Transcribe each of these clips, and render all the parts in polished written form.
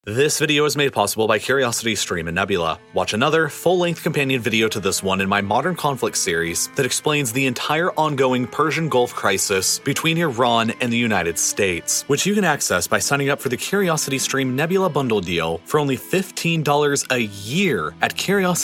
This video is made possible by CuriosityStream and Nebula. Watch another, full-length companion video to this one in my Modern Conflict series that explains the entire ongoing Persian Gulf crisis between Iran and the United States, which you can access by signing up for the CuriosityStream Nebula bundle deal for only $15 a year at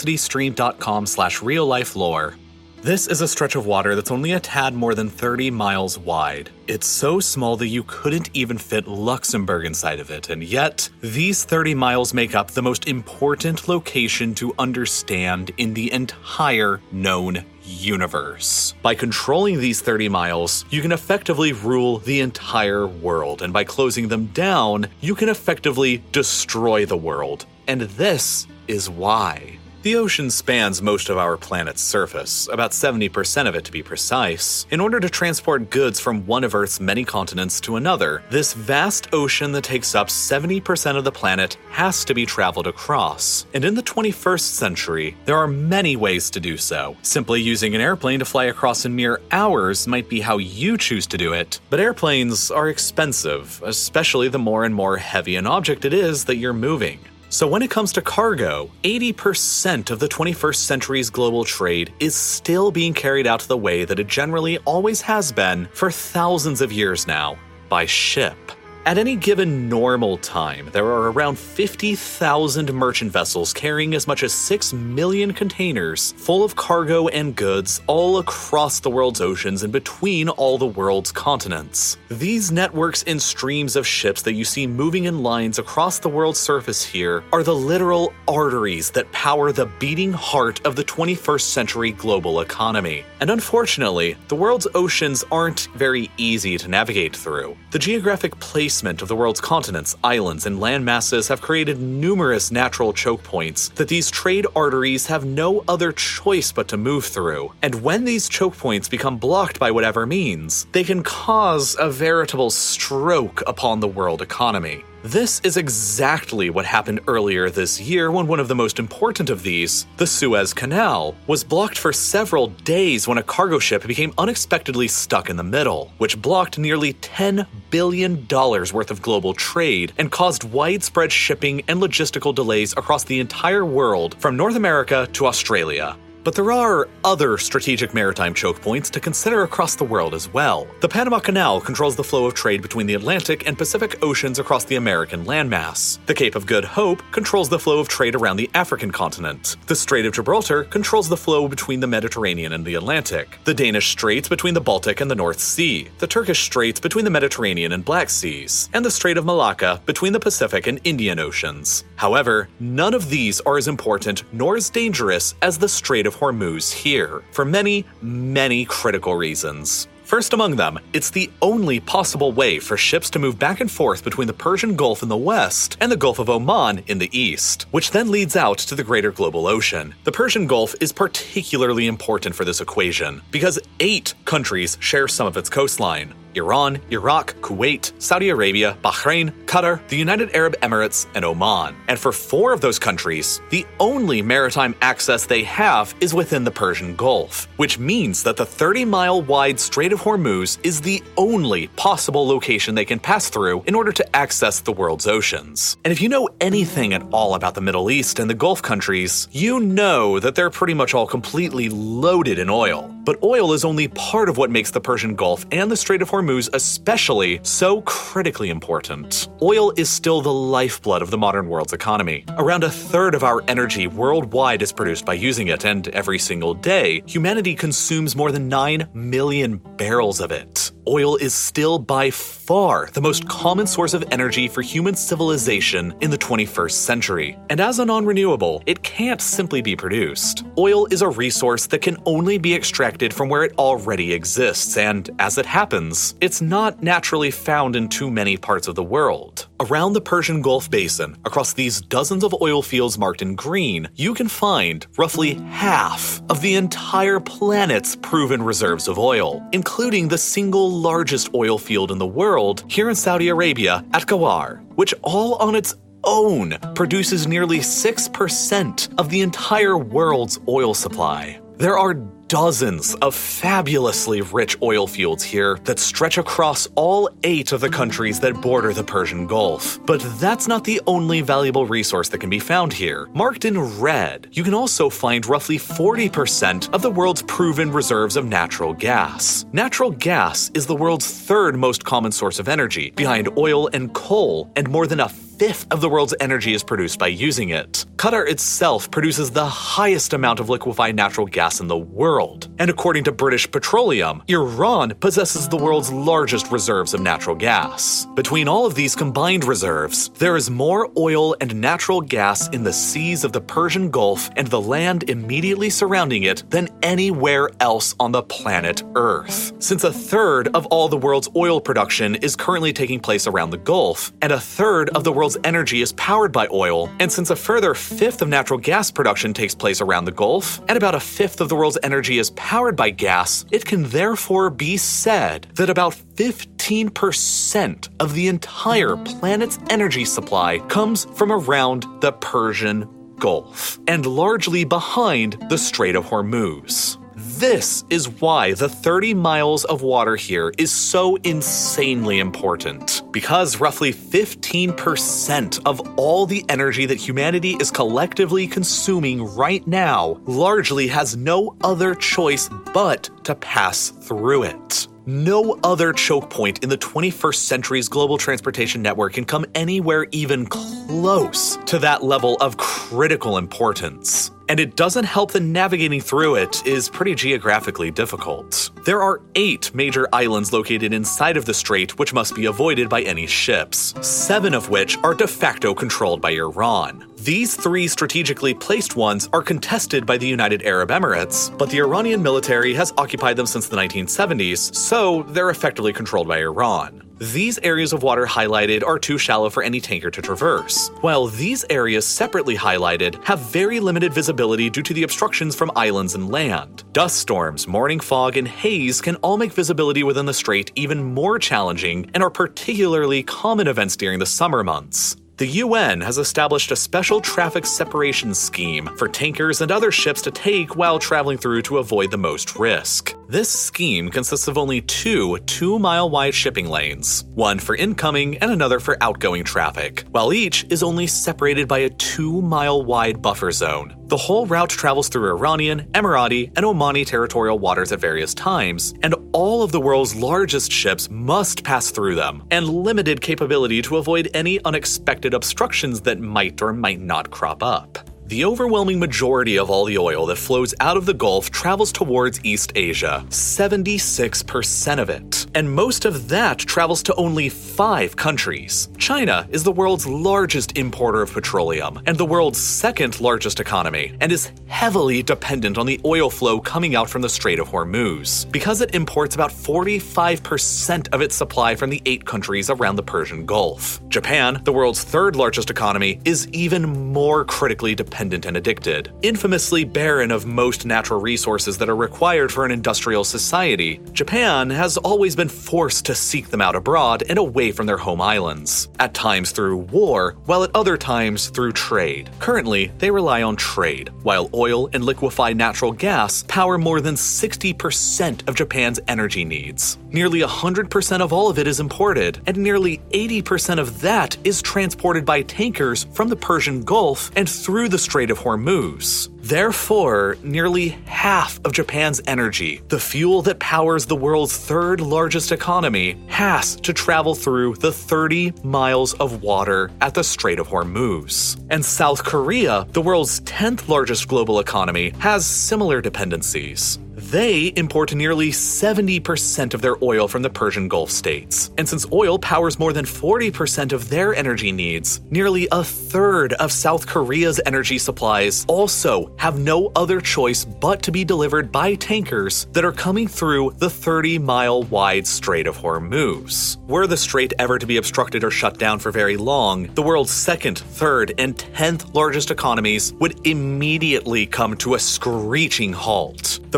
curiositystream.com/reallifelore. This is a stretch of water that's only a tad more than 30 miles wide. It's so small that you couldn't even fit Luxembourg inside of it, and yet, these 30 miles make up the most important location to understand in the entire known universe. By controlling these 30 miles, you can effectively rule the entire world, and by closing them down, you can effectively destroy the world. And this is why. The ocean spans most of our planet's surface, about 70% of it to be precise. In order to transport goods from one of Earth's many continents to another, this vast ocean that takes up 70% of the planet has to be traveled across. And in the 21st century, there are many ways to do so. Simply using an airplane to fly across in mere hours might be how you choose to do it, but airplanes are expensive, especially the more and more heavy an object it is that you're moving. So when it comes to cargo, 80% of the 21st century's global trade is still being carried out the way that it generally always has been for thousands of years now, by ship. At any given normal time, there are around 50,000 merchant vessels carrying as much as 6 million containers full of cargo and goods all across the world's oceans and between all the world's continents. These networks and streams of ships that you see moving in lines across the world's surface here are the literal arteries that power the beating heart of the 21st century global economy. And unfortunately, the world's oceans aren't very easy to navigate through. The geographic placement of the world's continents, islands, and land masses have created numerous natural choke points that these trade arteries have no other choice but to move through. And when these choke points become blocked by whatever means, they can cause a veritable stroke upon the world economy. This is exactly what happened earlier this year when one of the most important of these, the Suez Canal, was blocked for several days when a cargo ship became unexpectedly stuck in the middle, which blocked nearly $10 billion worth of global trade and caused widespread shipping and logistical delays across the entire world from North America to Australia. But there are other strategic maritime choke points to consider across the world as well. The Panama Canal controls the flow of trade between the Atlantic and Pacific Oceans across the American landmass. The Cape of Good Hope controls the flow of trade around the African continent. The Strait of Gibraltar controls the flow between the Mediterranean and the Atlantic. The Danish Straits between the Baltic and the North Sea. The Turkish Straits between the Mediterranean and Black Seas. And the Strait of Malacca between the Pacific and Indian Oceans. However, none of these are as important nor as dangerous as the Strait of Hormuz here, for many, many critical reasons. First among them, it's the only possible way for ships to move back and forth between the Persian Gulf in the west and the Gulf of Oman in the east, which then leads out to the greater global ocean. The Persian Gulf is particularly important for this equation because 8 countries share some of its coastline. Iran, Iraq, Kuwait, Saudi Arabia, Bahrain, Qatar, the United Arab Emirates, and Oman. And for 4 of those countries, the only maritime access they have is within the Persian Gulf, which means that the 30-mile wide Strait of Hormuz is the only possible location they can pass through in order to access the world's oceans. And if you know anything at all about the Middle East and the Gulf countries, you know that they're pretty much all completely loaded in oil. But oil is only part of what makes the Persian Gulf and the Strait of Hormuz especially so critically important. Oil is still the lifeblood of the modern world's economy. Around a third of our energy worldwide is produced by using it, and every single day, humanity consumes more than 9 million barrels of it. Oil is still by far the most common source of energy for human civilization in the 21st century. And as a non-renewable, it can't simply be produced. Oil is a resource that can only be extracted from where it already exists, and as it happens, it's not naturally found in too many parts of the world. Around the Persian Gulf Basin, across these dozens of oil fields marked in green, you can find roughly half of the entire planet's proven reserves of oil, including the single largest oil field in the world here in Saudi Arabia at Ghawar, which all on its own produces nearly 6% of the entire world's oil supply. There are dozens of fabulously rich oil fields here that stretch across all 8 of the countries that border the Persian Gulf. But that's not the only valuable resource that can be found here. Marked in red, you can also find roughly 40% of the world's proven reserves of natural gas. Natural gas is the world's 3rd most common source of energy, behind oil and coal, and more than a 1/5 of the world's energy is produced by using it. Qatar itself produces the highest amount of liquefied natural gas in the world. And according to British Petroleum, Iran possesses the world's largest reserves of natural gas. Between all of these combined reserves, there is more oil and natural gas in the seas of the Persian Gulf and the land immediately surrounding it than anywhere else on the planet Earth. Since 1/3 of all the world's oil production is currently taking place around the Gulf, and 1/3 of the world's energy is powered by oil, and since a further 1/5 of natural gas production takes place around the Gulf, and about 1/5 of the world's energy is powered by gas, it can therefore be said that about 15% of the entire planet's energy supply comes from around the Persian Gulf, and largely behind the Strait of Hormuz. This is why the 30 miles of water here is so insanely important. Because roughly 15% of all the energy that humanity is collectively consuming right now largely has no other choice but to pass through it. No other choke point in the 21st century's global transportation network can come anywhere even close to that level of critical importance. And it doesn't help that navigating through it is pretty geographically difficult. There are 8 major islands located inside of the strait which must be avoided by any ships, 7 of which are de facto controlled by Iran. These 3 strategically placed ones are contested by the United Arab Emirates, but the Iranian military has occupied them since the 1970s, so they're effectively controlled by Iran. These areas of water highlighted are too shallow for any tanker to traverse, while these areas separately highlighted have very limited visibility due to the obstructions from islands and land. Dust storms, morning fog, and haze can all make visibility within the strait even more challenging and are particularly common events during the summer months. The UN has established a special traffic separation scheme for tankers and other ships to take while traveling through to avoid the most risk. This scheme consists of only 2 2-mile-wide shipping lanes, one for incoming and another for outgoing traffic, while each is only separated by a 2-mile-wide buffer zone. The whole route travels through Iranian, Emirati, and Omani territorial waters at various times, and all of the world's largest ships must pass through them, and limited capability to avoid any unexpected obstructions that might or might not crop up. The overwhelming majority of all the oil that flows out of the Gulf travels towards East Asia, 76% of it. And most of that travels to only 5 countries. China is the world's largest importer of petroleum and the world's 2nd largest economy, and is heavily dependent on the oil flow coming out from the Strait of Hormuz, because it imports about 45% of its supply from the 8 countries around the Persian Gulf. Japan, the world's 3rd largest economy, is even more critically dependent and addicted. Infamously barren of most natural resources that are required for an industrial society, Japan has always been forced to seek them out abroad and away from their home islands, at times through war, while at other times through trade. Currently, they rely on trade, while oil and liquefied natural gas power more than 60% of Japan's energy needs. Nearly 100% of all of it is imported, and nearly 80% of that is transported by tankers from the Persian Gulf and through the Strait of Hormuz. Therefore, nearly half of Japan's energy, the fuel that powers the world's 3rd largest economy, has to travel through the 30 miles of water at the Strait of Hormuz. And South Korea, the world's 10th largest global economy, has similar dependencies. They import nearly 70% of their oil from the Persian Gulf states. And since oil powers more than 40% of their energy needs, nearly 1/3 of South Korea's energy supplies also have no other choice but to be delivered by tankers that are coming through the 30-mile-wide Strait of Hormuz. Were the strait ever to be obstructed or shut down for very long, the world's 2nd, 3rd, and 10th largest economies would immediately come to a screeching halt. The primary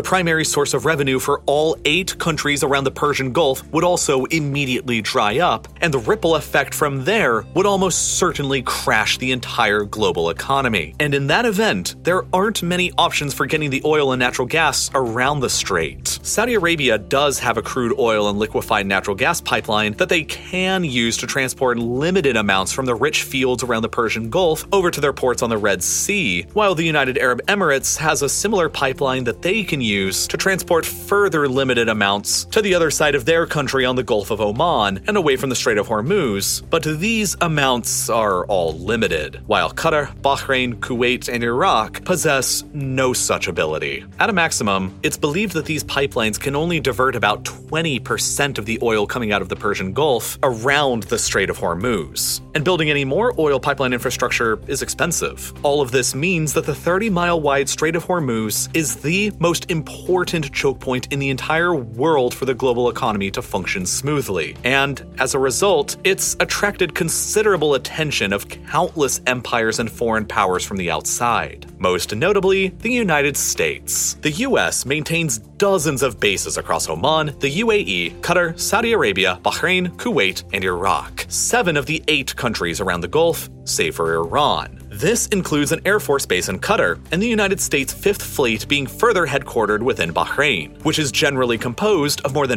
primary source of revenue for all 8 countries around the Persian Gulf would also immediately dry up, and the ripple effect from there would almost certainly crash the entire global economy. And in that event, there aren't many options for getting the oil and natural gas around the strait. Saudi Arabia does have a crude oil and liquefied natural gas pipeline that they can use to transport limited amounts from the rich fields around the Persian Gulf over to their ports on the Red Sea, while the United Arab Emirates has a similar pipeline that they can use to transport further limited amounts to the other side of their country on the Gulf of Oman and away from the Strait of Hormuz, but these amounts are all limited, while Qatar, Bahrain, Kuwait, and Iraq possess no such ability. At a maximum, it's believed that these pipelines can only divert about 20% of the oil coming out of the Persian Gulf around the Strait of Hormuz. And building any more oil pipeline infrastructure is expensive. All of this means that the 30-mile wide Strait of Hormuz is the most important choke point in the entire world for the global economy to function smoothly. And as a result, it's attracted considerable attention of countless empires and foreign powers from the outside. Most notably, the United States. The US maintains dozens of bases across Oman, the UAE, Qatar, Saudi Arabia, Bahrain, Kuwait, and Iraq. 7 of the 8 countries around the Gulf, save for Iran. This includes an Air Force base in Qatar, and the United States' 5th Fleet being further headquartered within Bahrain, which is generally composed of more than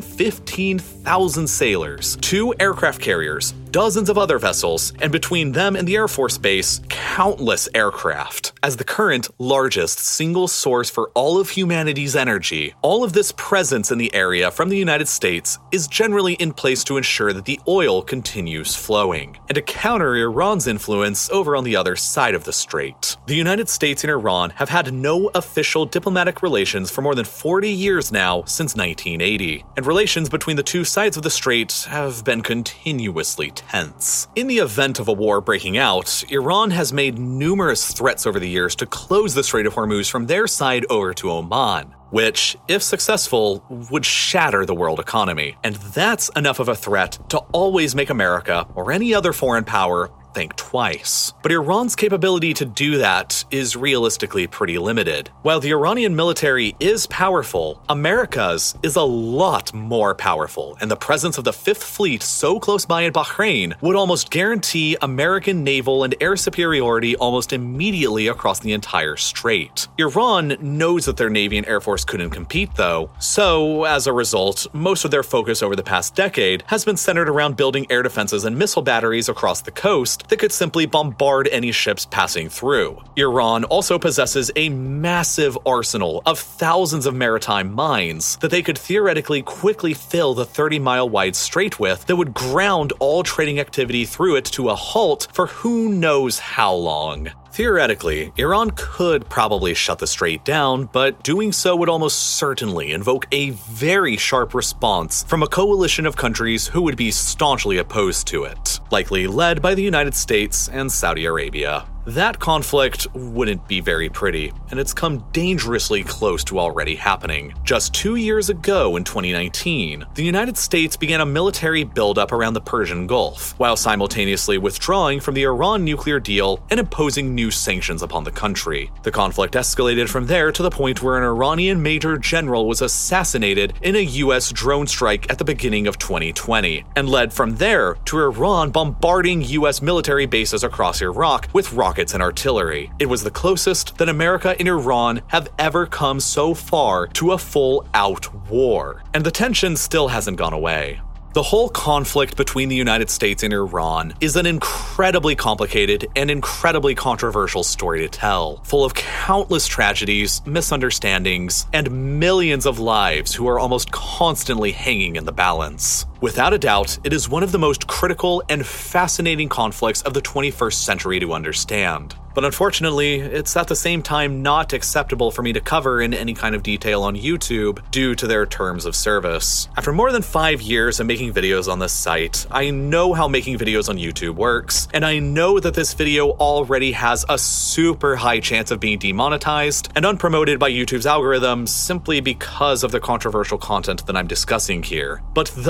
15,000 sailors, 2 aircraft carriers, dozens of other vessels, and between them and the Air Force base, countless aircraft. As the current largest single source for all of humanity's energy, all of this presence in the area from the United States is generally in place to ensure that the oil continues flowing, and to counter Iran's influence over on the other side of the strait. The United States and Iran have had no official diplomatic relations for more than 40 years now, since 1980, and relations between the two sides of the strait have been continuously tense. In the event of a war breaking out, Iran has made numerous threats over the years to close the Strait of Hormuz from their side over to Oman, which, if successful, would shatter the world economy. And that's enough of a threat to always make America, or any other foreign power, think twice. But Iran's capability to do that is realistically pretty limited. While the Iranian military is powerful, America's is a lot more powerful, and the presence of the 5th Fleet so close by in Bahrain would almost guarantee American naval and air superiority almost immediately across the entire strait. Iran knows that their Navy and Air Force couldn't compete, though, so as a result, most of their focus over the past decade has been centered around building air defenses and missile batteries across the coast that could simply bombard any ships passing through. Iran also possesses a massive arsenal of thousands of maritime mines that they could theoretically quickly fill the 30-mile wide strait with that would ground all trading activity through it to a halt for who knows how long. Theoretically, Iran could probably shut the strait down, but doing so would almost certainly invoke a very sharp response from a coalition of countries who would be staunchly opposed to it, likely led by the United States and Saudi Arabia. That conflict wouldn't be very pretty, and it's come dangerously close to already happening. Just 2 years ago, in 2019, the United States began a military buildup around the Persian Gulf, while simultaneously withdrawing from the Iran nuclear deal and imposing new sanctions upon the country. The conflict escalated from there to the point where an Iranian major general was assassinated in a US drone strike at the beginning of 2020, and led from there to Iran bombarding US military bases across Iraq with rockets and artillery. It was the closest that America and Iran have ever come so far to a full-out war, and the tension still hasn't gone away. The whole conflict between the United States and Iran is an incredibly complicated and incredibly controversial story to tell, full of countless tragedies, misunderstandings, and millions of lives who are almost constantly hanging in the balance. Without a doubt, it is one of the most critical and fascinating conflicts of the 21st century to understand. But unfortunately, it's at the same time not acceptable for me to cover in any kind of detail on YouTube due to their terms of service. After more than 5 years of making videos on this site, I know how making videos on YouTube works, and I know that this video already has a super high chance of being demonetized and unpromoted by YouTube's algorithms simply because of the controversial content that I'm discussing here. But the moment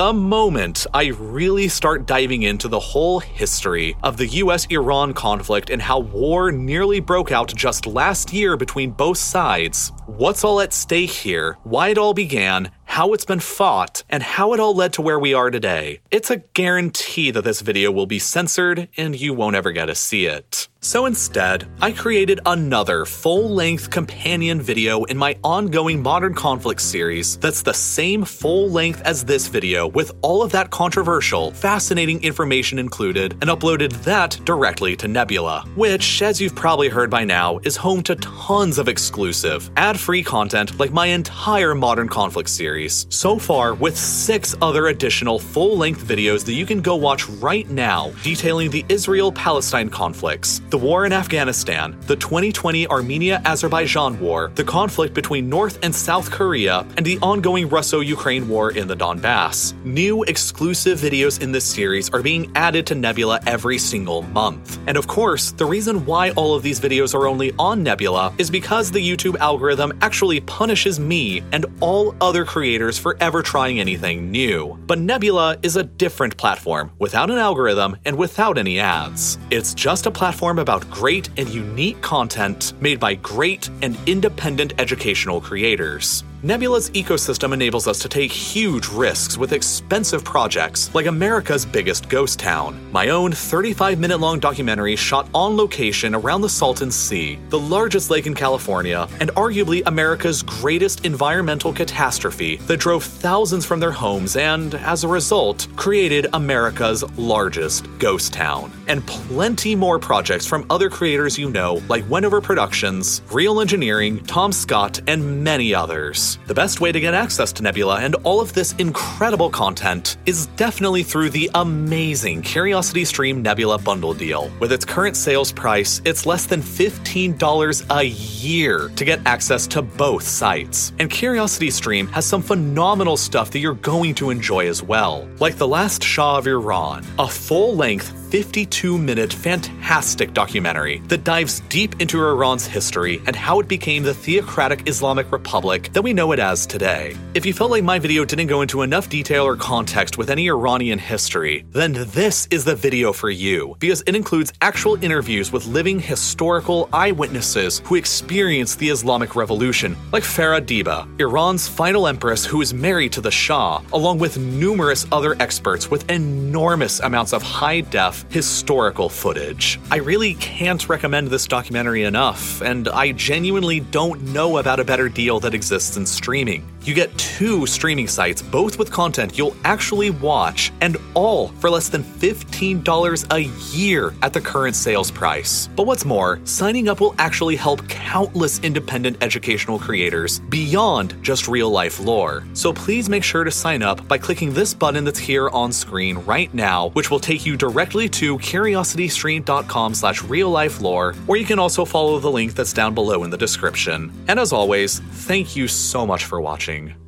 moment, I really start diving into the whole history of the US-Iran conflict and how war nearly broke out just last year between both sides, what's all at stake here, why it all began, how it's been fought, and how it all led to where we are today, it's a guarantee that this video will be censored and you won't ever get to see it. So instead, I created another full-length companion video in my ongoing Modern Conflict series that's the same full length as this video with all of that controversial, fascinating information included, and uploaded that directly to Nebula, which, as you've probably heard by now, is home to tons of exclusive, ad-free content like my entire Modern Conflict series. So far, with 6 other additional full-length videos that you can go watch right now, detailing the Israel-Palestine conflicts, the war in Afghanistan, the 2020 Armenia-Azerbaijan war, the conflict between North and South Korea, and the ongoing Russo-Ukraine war in the Donbass. New exclusive videos in this series are being added to Nebula every single month. And of course, the reason why all of these videos are only on Nebula is because the YouTube algorithm actually punishes me and all other creators for ever trying anything new. But Nebula is a different platform, without an algorithm and without any ads. It's just a platform about great and unique content made by great and independent educational creators. Nebula's ecosystem enables us to take huge risks with expensive projects like America's biggest ghost town, my own 35-minute-long documentary shot on location around the Salton Sea, the largest lake in California, and arguably America's greatest environmental catastrophe that drove thousands from their homes and, as a result, created America's largest ghost town. And plenty more projects from other creators you know, like Wendover Productions, Real Engineering, Tom Scott, and many others. The best way to get access to Nebula and all of this incredible content is definitely through the amazing CuriosityStream Nebula bundle deal. With its current sales price, it's less than $15 a year to get access to both sites. And CuriosityStream has some phenomenal stuff that you're going to enjoy as well, like The Last Shah of Iran, a full-length 52-minute fantastic documentary that dives deep into Iran's history and how it became the theocratic Islamic Republic that we know it as today. If you felt like my video didn't go into enough detail or context with any Iranian history, then this is the video for you, because it includes actual interviews with living historical eyewitnesses who experienced the Islamic Revolution, like Farah Diba, Iran's final empress who is married to the Shah, along with numerous other experts with enormous amounts of high-def historical footage. I really can't recommend this documentary enough, and I genuinely don't know about a better deal that exists in streaming. You get 2 streaming sites, both with content you'll actually watch, and all for less than $15 a year at the current sales price. But what's more, signing up will actually help countless independent educational creators beyond just real-life lore. So please make sure to sign up by clicking this button that's here on screen right now, which will take you directly to curiositystream.com/reallifelore, or you can also follow the link that's down below in the description. And as always, thank you so much for watching.